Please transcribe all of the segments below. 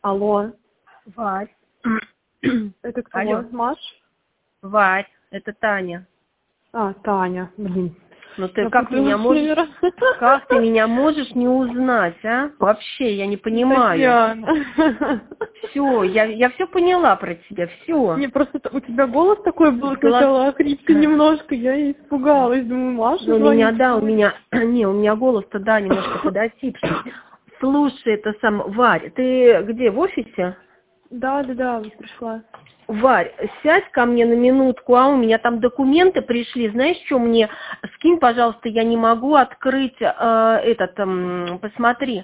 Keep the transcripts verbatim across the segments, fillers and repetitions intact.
Алло. Варь. Это кто? Алло. Маш? Варь, это Таня. А, Таня, блин. Ну ты Я как меня можешь, номера. как ты меня можешь не узнать, а? Вообще, я не понимаю. Татьяна. Все, я, я все поняла про тебя, все. Не, просто у тебя голос такой был Глаз- сначала охрипший немножко, я и испугалась, думаю, Маша Ну, у звонит. меня, да, у меня, не, у меня голос-то, да, немножко подосипший. Слушай, это сам, Варь, ты где, в офисе? Да, да, да, вот пришла. Варь, сядь ко мне на минутку, а у меня там документы пришли. Знаешь, что мне? Скинь, пожалуйста, я не могу открыть э, этот, э, посмотри.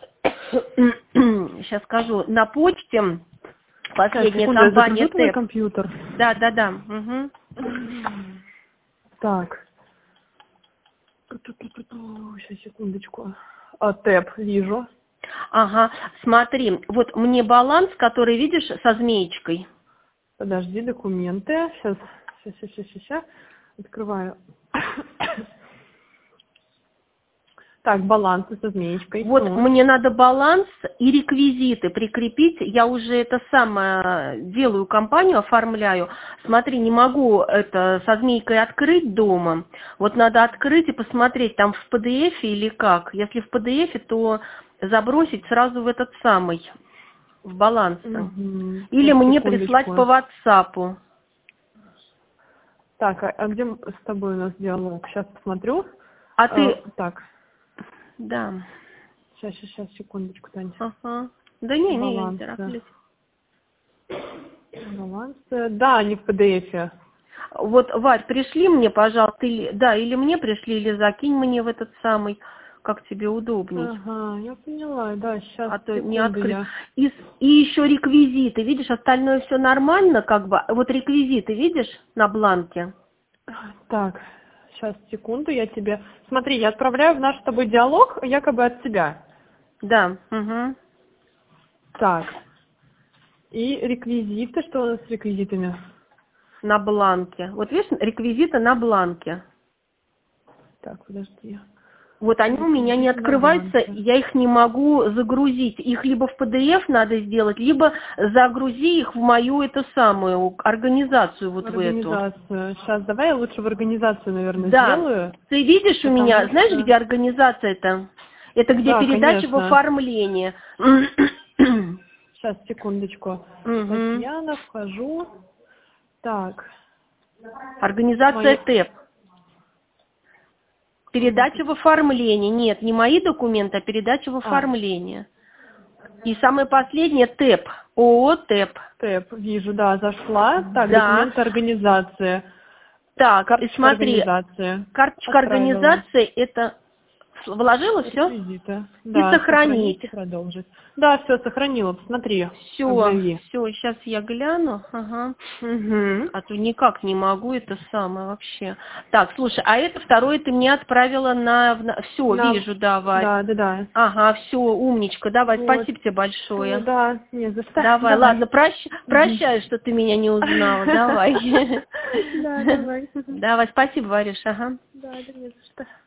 Сейчас скажу. На почте последняя Секунду, я компания загружу твой ТЭП. компьютер. Да, да, да. Угу. Так. Сейчас, секундочку. А, ТЭП, вижу. Ага, смотри, вот мне баланс, который видишь со змеечкой. Подожди, документы. Сейчас, сейчас, сейчас, сейчас, сейчас. Открываю. Так, баланс со змеечкой. Вот Ну. мне надо баланс и реквизиты прикрепить. Я уже это самое делаю, компанию оформляю. Смотри, не могу это со змейкой открыть дома. Вот надо открыть и посмотреть, там в пи ди эф или как. Если в пи ди эф, то забросить сразу в этот самый, в баланс. Угу. Или Сейчас, мне секундочку. прислать по ватсапу. Так, а, а где с тобой у нас диалог? Сейчас посмотрю. А А, ты... так, Да. сейчас, сейчас, сейчас, секундочку, Таня. Ага. Да не, не, я не Балансы. тороплюсь. Балансы. Да, они в пи ди эф. Вот, Варь, пришли мне, пожалуйста, или, да, или мне пришли, или закинь мне в этот самый, как тебе удобней. Ага, я поняла, да, сейчас, А то не секунду открыть. я. И, и еще реквизиты, видишь, остальное все нормально, как бы. Вот реквизиты, видишь, на бланке? Так, сейчас, секунду, я тебе... Смотри, я отправляю в наш с тобой диалог якобы от тебя. Да. Угу. Так, и реквизиты, что у нас с реквизитами? На бланке. Вот видишь, реквизиты на бланке. Так, подожди. Вот они у меня не Реквизиты на открываются, бланке. я их не могу загрузить. Их либо в пи ди эф надо сделать, либо загрузи их в мою эту самую организацию вот в эту. Организацию. Сейчас, давай я лучше в организацию, наверное, Да. сделаю. Ты видишь у Потому меня, знаешь, что... где организация-то? Это где Да, передача в конечно. оформлении. Сейчас, секундочку. Мгм. Татьяна, вхожу. Так. Организация Мои... ТЭП. Передача в оформлении. Нет, не мои документы, а передача в А, оформление. И самое последнее ТЭП. ООО ТЭП. ТЭП, вижу, да, зашла. Так, Да. документы организации. Так, и Карточка смотри, организации. карточка Отправила. организации это вложила все? Реквизиты. И Да, сохранить. сохранить и продолжить. Да, все, сохранила. Посмотри, Все, обнови. все, сейчас я гляну. Ага. Угу. А то никак не могу это самое вообще. Так, слушай, а это второе ты мне отправила на... Все, На... вижу, давай. Да, да, да. Ага, все, умничка, давай, Вот. спасибо тебе большое. Всё, да, не за что. Давай, Давай. ладно, прощ... Мгм. прощаю, что ты меня не узнала, давай. Да, давай. Давай, спасибо, Варюш, ага. Да, да не за что.